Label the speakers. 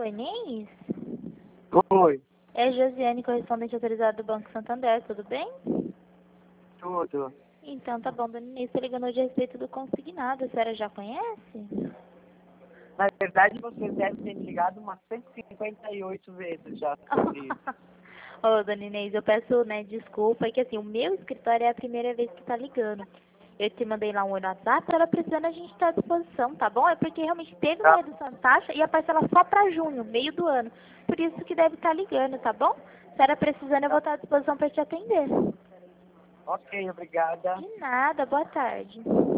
Speaker 1: Inês?
Speaker 2: Oi,
Speaker 1: É Josiane, correspondente autorizada do Banco Santander, tudo bem?
Speaker 2: tudo.
Speaker 1: Então tá bom, dona Inês, estou ligando hoje a respeito do consignado, a senhora já conhece?
Speaker 2: Na verdade, você deve ter me ligado umas 158 vezes já sobre isso.
Speaker 1: Ô, dona Inês, eu peço, desculpa, é que assim, o meu escritório é a primeira vez que tá ligando. Eu te mandei lá um oi no WhatsApp, tava precisando, a gente tá à disposição, tá bom? É porque realmente teve uma
Speaker 2: Tá,
Speaker 1: redução de taxa e a parcela só pra junho, meio do ano. Por isso que deve estar ligando, tá bom? Se era precisando, eu vou
Speaker 2: tá.
Speaker 1: estar à disposição para te atender.
Speaker 2: Ok, obrigada.
Speaker 1: De nada, boa tarde.